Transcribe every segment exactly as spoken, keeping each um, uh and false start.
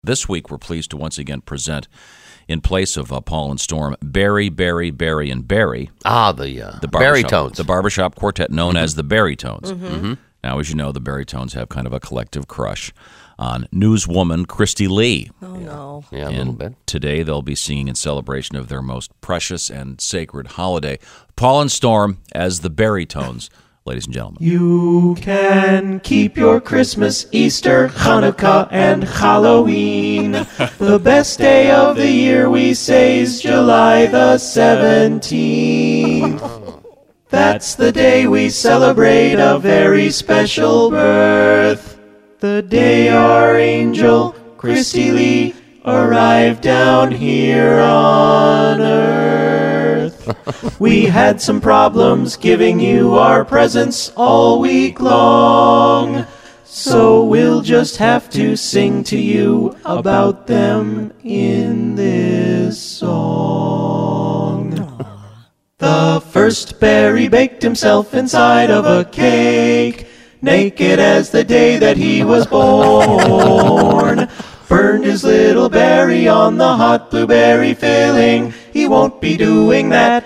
This week, we're pleased to once again present, in place of uh, Paul and Storm, Barry, Barry, Barry, and Barry. Ah, the, uh, the Barrytones. The barbershop quartet known mm-hmm. as the Barrytones. Mm-hmm. Mm-hmm. Now, as you know, the Barrytones have kind of a collective crush on newswoman Christy Lee. Oh, yeah. no. Yeah, a and little bit. Today, they'll be singing in celebration of their most precious and sacred holiday. Paul and Storm as the Barrytones. Ladies and gentlemen. You can keep your Christmas, Easter, Hanukkah, and Halloween. The best day of the year, we say, is July the seventeenth. That's the day we celebrate a very special birth. The day our angel, Christy Lee, arrived down here on earth. We had some problems giving you our presents all week long, so we'll just have to sing to you about them in this song. The first Barry baked himself inside of a cake, naked as the day that he was born. Burned his little berry on the hot blueberry filling. He won't be doing that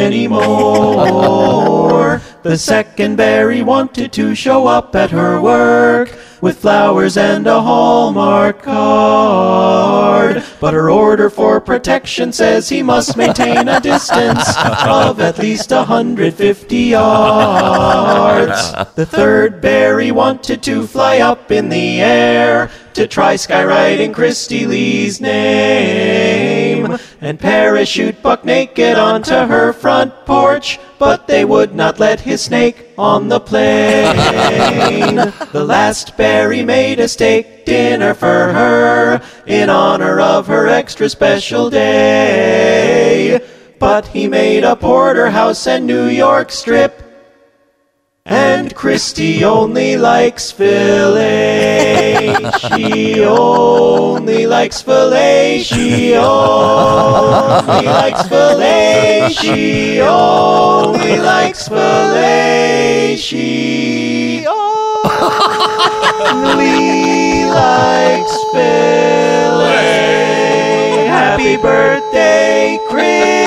anymore. The second Barry wanted to show up at her work with flowers and a Hallmark card, but her order for protection says he must maintain a distance of at least one hundred fifty yards. The third Barry wanted to fly up in the air to try skywriting Christy Lee's name and parachute buck naked onto her front porch, but they would not let his snake on the plane. The last Barry made a steak dinner for her in honor of her extra special day, but he made a porterhouse and New York strip, and Christy only likes filet. She only likes filet. She only likes filet. She only likes filet. She only likes filet. Happy birthday, Chris.